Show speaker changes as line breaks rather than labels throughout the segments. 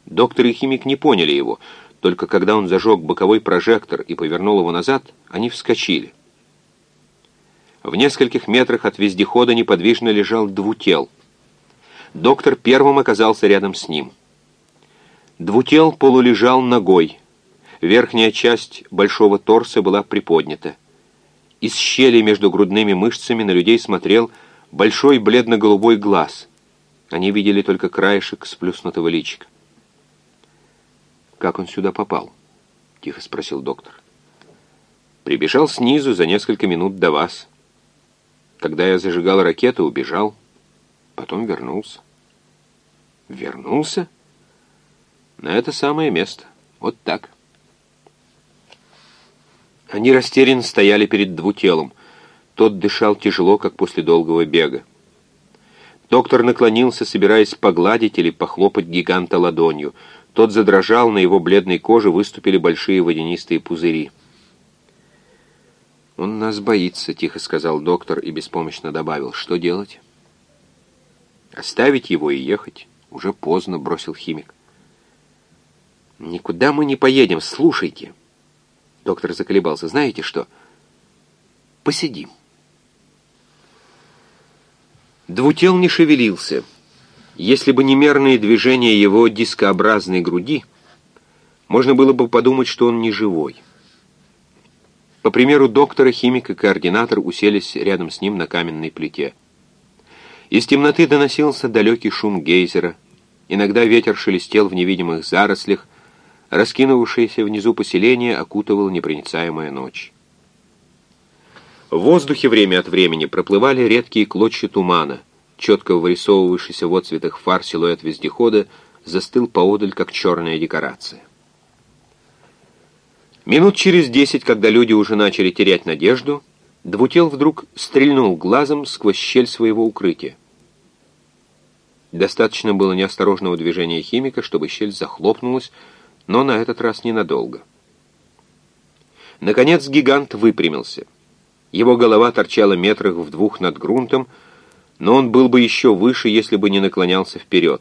Доктор и химик не поняли его, только когда он зажег боковой прожектор и повернул его назад, они вскочили. В нескольких метрах от вездехода неподвижно лежал Двутел. Доктор первым оказался рядом с ним. Двутел полулежал ногой. Верхняя часть большого торса была приподнята. Из щели между грудными мышцами на людей смотрел большой бледно-голубой глаз. Они видели только краешек сплюснутого личика. «Как он сюда попал?» — тихо спросил доктор. «Прибежал снизу за несколько минут до вас. Когда я зажигал ракету, убежал. Потом вернулся». «Вернулся?» «На это самое место. Вот так». Они растерянно стояли перед Двутелом. Тот дышал тяжело, как после долгого бега. Доктор наклонился, собираясь погладить или похлопать гиганта ладонью. Тот задрожал, на его бледной коже выступили большие водянистые пузыри. «Он нас боится», — тихо сказал доктор и беспомощно добавил. «Что делать?» «Оставить его и ехать. Уже поздно», — бросил химик. «Никуда мы не поедем, слушайте». Доктор заколебался. «Знаете что? Посидим». Двутел не шевелился. Если бы не мерные движения его дискообразной груди, можно было бы подумать, что он не живой. По примеру доктора, химик и координатор уселись рядом с ним на каменной плите. Из темноты доносился далекий шум гейзера. Иногда ветер шелестел в невидимых зарослях. Раскинувшееся внизу поселение окутывала непроницаемая ночь. В воздухе время от времени проплывали редкие клочья тумана. Четко вырисовывавшийся в отцветах фар силуэт вездехода застыл поодаль, как черная декорация. Минут через 10, когда люди уже начали терять надежду, Двутел вдруг стрельнул глазом сквозь щель своего укрытия. Достаточно было неосторожного движения химика, чтобы щель захлопнулась, но на этот раз ненадолго. Наконец гигант выпрямился. Его голова торчала метрах в 2 над грунтом, но он был бы еще выше, если бы не наклонялся вперед.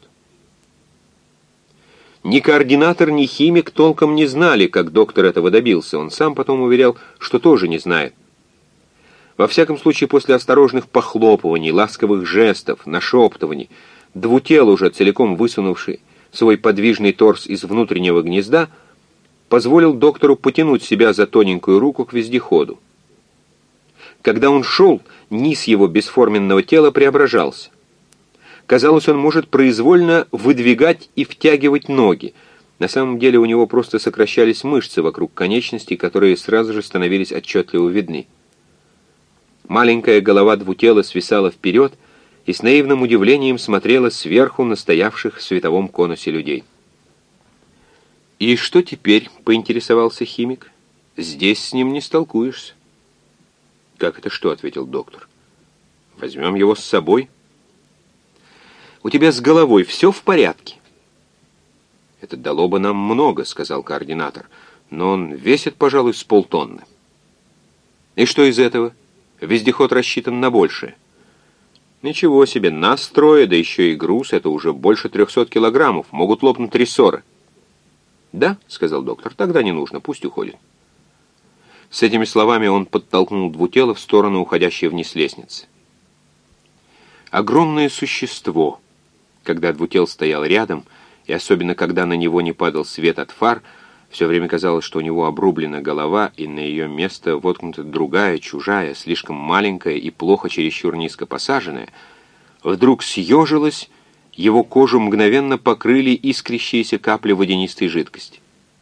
Ни координатор, ни химик толком не знали, как доктор этого добился. Он сам потом уверял, что тоже не знает. Во всяком случае, после осторожных похлопываний, ласковых жестов, нашептываний, Двутел, уже целиком высунувший свой подвижный торс из внутреннего гнезда, позволил доктору потянуть себя за тоненькую руку к вездеходу. Когда он шел, низ его бесформенного тела преображался. Казалось, он может произвольно выдвигать и втягивать ноги. На самом деле у него просто сокращались мышцы вокруг конечностей, которые сразу же становились отчетливо видны. Маленькая голова Двутела свисала вперед и с наивным удивлением смотрела сверху на стоявших в световом конусе людей. «И что теперь?» — поинтересовался химик. «Здесь с ним не столкуешься». «Как это что?» — ответил доктор. «Возьмем его с собой». «У тебя с головой все в порядке?» «Это дало бы нам много», — сказал координатор, «но он весит, пожалуй, с полтонны». «И что из этого? Вездеход рассчитан на большее». «Ничего себе, нас трое, да еще и груз, это уже больше 300 килограммов, могут лопнуть рессоры». «Да», — сказал доктор, — «тогда не нужно, пусть уходит». С этими словами он подтолкнул Двутела в сторону уходящей вниз лестницы. Огромное существо, когда Двутел стоял рядом, и особенно когда на него не падал свет от фар, все время казалось, что у него обрублена голова, и на ее место воткнута другая, чужая, слишком маленькая и плохо чересчур низко посаженная, вдруг съежилась, его кожу мгновенно покрыли искрящиеся капли водянистой жидкости.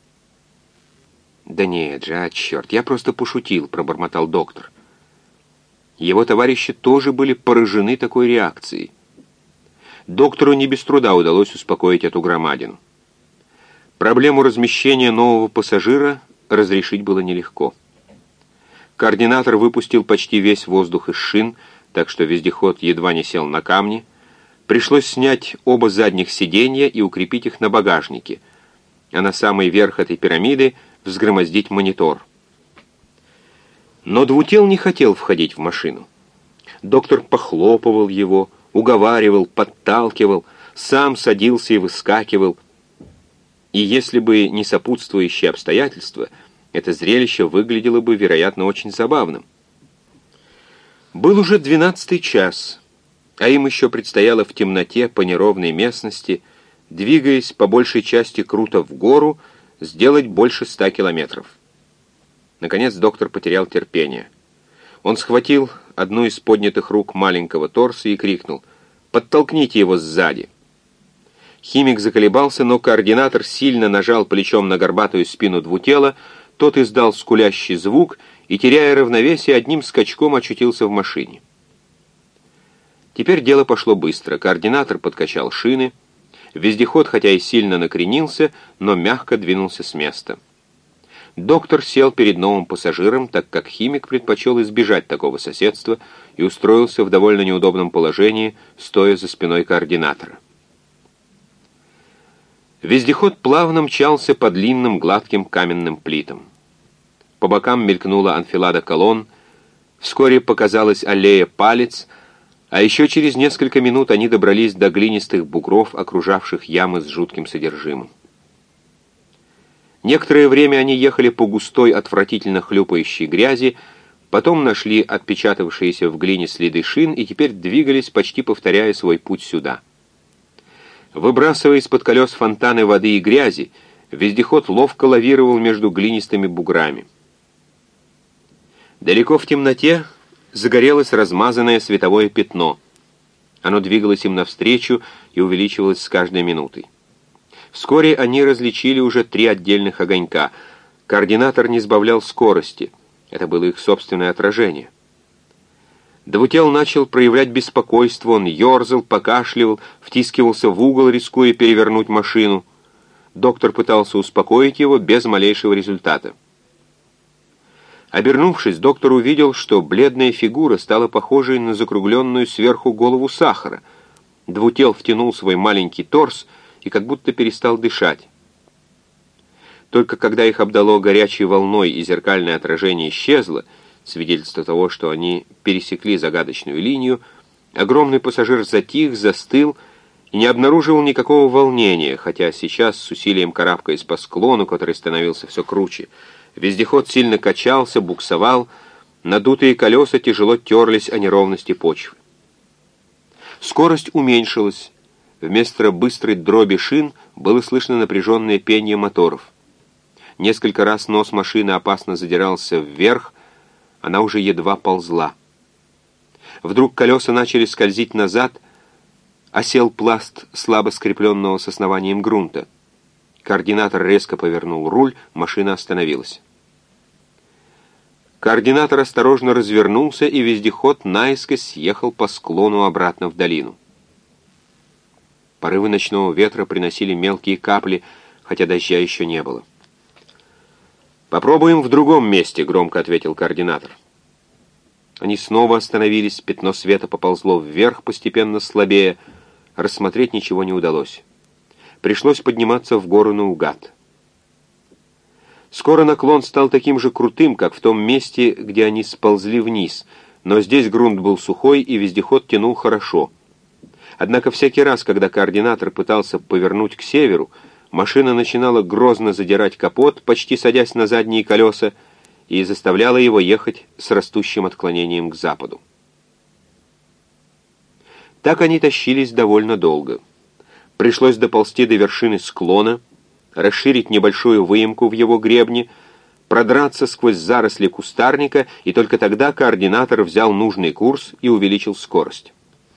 «Да нет же, черт, я просто пошутил», — пробормотал доктор. Его товарищи тоже были поражены такой реакцией. Доктору не без труда удалось успокоить эту громадину. Проблему размещения нового пассажира разрешить было нелегко. Координатор выпустил почти весь воздух из шин, так что вездеход едва не сел на камни. Пришлось снять оба задних сиденья и укрепить их на багажнике, а на самый верх этой пирамиды взгромоздить монитор. Но Двутел не хотел входить в машину. Доктор похлопывал его, уговаривал, подталкивал, сам садился и выскакивал. И если бы не сопутствующие обстоятельства, это зрелище выглядело бы, вероятно, очень забавным. Был уже 12-й час, а им еще предстояло в темноте по неровной местности, двигаясь по большей части круто в гору, сделать больше 100 километров. Наконец доктор потерял терпение. Он схватил одну из поднятых рук маленького торса и крикнул: «Подтолкните его сзади!» Химик заколебался, но координатор сильно нажал плечом на горбатую спину двутела, тот издал скулящий звук и, теряя равновесие, одним скачком очутился в машине. Теперь дело пошло быстро. Координатор подкачал шины. Вездеход, хотя и сильно накренился, но мягко двинулся с места. Доктор сел перед новым пассажиром, так как химик предпочел избежать такого соседства и устроился в довольно неудобном положении, стоя за спиной координатора. Вездеход плавно мчался по длинным гладким каменным плитам. По бокам мелькнула анфилада колонн, вскоре показалась аллея Палец, а еще через несколько минут они добрались до глинистых бугров, окружавших ямы с жутким содержимым. Некоторое время они ехали по густой, отвратительно хлюпающей грязи, потом нашли отпечатавшиеся в глине следы шин и теперь двигались, почти повторяя свой путь сюда. Выбрасывая из-под колес фонтаны воды и грязи, вездеход ловко лавировал между глинистыми буграми. Далеко в темноте загорелось размазанное световое пятно. Оно двигалось им навстречу и увеличивалось с каждой минутой. Вскоре они различили уже 3 отдельных огонька. Координатор не сбавлял скорости. Это было их собственное отражение. Двутел начал проявлять беспокойство, он ерзал, покашливал, втискивался в угол, рискуя перевернуть машину. Доктор пытался успокоить его без малейшего результата. Обернувшись, доктор увидел, что бледная фигура стала похожей на закругленную сверху голову сахара. Двутел втянул свой маленький торс и как будто перестал дышать. Только когда их обдало горячей волной и зеркальное отражение исчезло, свидетельство того, что они пересекли загадочную линию, огромный пассажир затих, застыл и не обнаруживал никакого волнения, хотя сейчас, с усилием карабкаясь по склону, который становился все круче, вездеход сильно качался, буксовал, надутые колеса тяжело терлись о неровности почвы. Скорость уменьшилась. Вместо быстрой дроби шин было слышно напряженное пение моторов. Несколько раз нос машины опасно задирался вверх, она уже едва ползла. Вдруг колеса начали скользить назад, осел пласт слабо скрепленного с основанием грунта. Координатор резко повернул руль, машина остановилась. Координатор осторожно развернулся, и вездеход наискось съехал по склону обратно в долину. Порывы ночного ветра приносили мелкие капли, хотя дождя еще не было. «Попробуем в другом месте», — громко ответил координатор. Они снова остановились, пятно света поползло вверх, постепенно слабее. Рассмотреть ничего не удалось. Пришлось подниматься в гору наугад. Скоро наклон стал таким же крутым, как в том месте, где они сползли вниз, но здесь грунт был сухой, и вездеход тянул хорошо. Однако всякий раз, когда координатор пытался повернуть к северу, машина начинала грозно задирать капот, почти садясь на задние колеса, и заставляла его ехать с растущим отклонением к западу. Так они тащились довольно долго. Пришлось доползти до вершины склона, расширить небольшую выемку в его гребне, продраться сквозь заросли кустарника, и только тогда координатор взял нужный курс и увеличил скорость.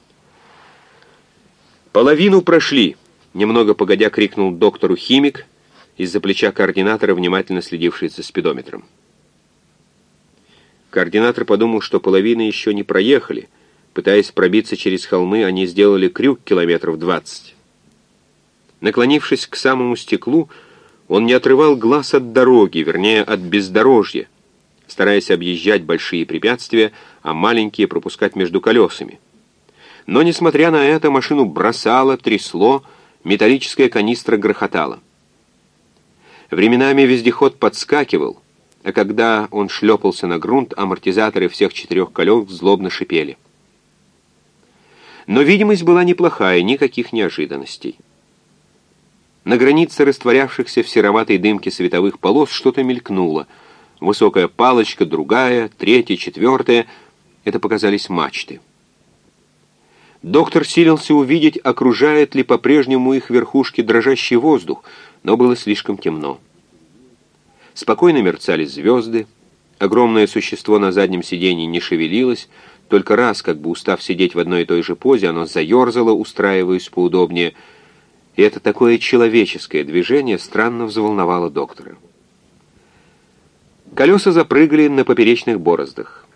«Половину прошли!» — немного погодя крикнул доктору химик, из-за плеча координатора, внимательно следивший за спидометром. Координатор подумал, что половины еще не проехали. Пытаясь пробиться через холмы, они сделали крюк километров 20. Наклонившись к самому стеклу, он не отрывал глаз от дороги, вернее, от бездорожья, стараясь объезжать большие препятствия, а маленькие пропускать между колесами. Но, несмотря на это, машину бросало, трясло, металлическая канистра грохотала. Временами вездеход подскакивал, а когда он шлепался на грунт, амортизаторы всех 4 колес злобно шипели. Но видимость была неплохая, никаких неожиданностей. На границе растворявшихся в сероватой дымке световых полос что-то мелькнуло. Высокая палочка, другая, третья, четвертая. Это показались мачты. Доктор силился увидеть, окружает ли по-прежнему их верхушки дрожащий воздух, но было слишком темно. Спокойно мерцали звезды. Огромное существо на заднем сиденье не шевелилось, только раз, как бы устав сидеть в одной и той же позе, оно заерзало, устраиваясь поудобнее, и это такое человеческое движение странно взволновало доктора. Колеса запрыгали на поперечных бороздах.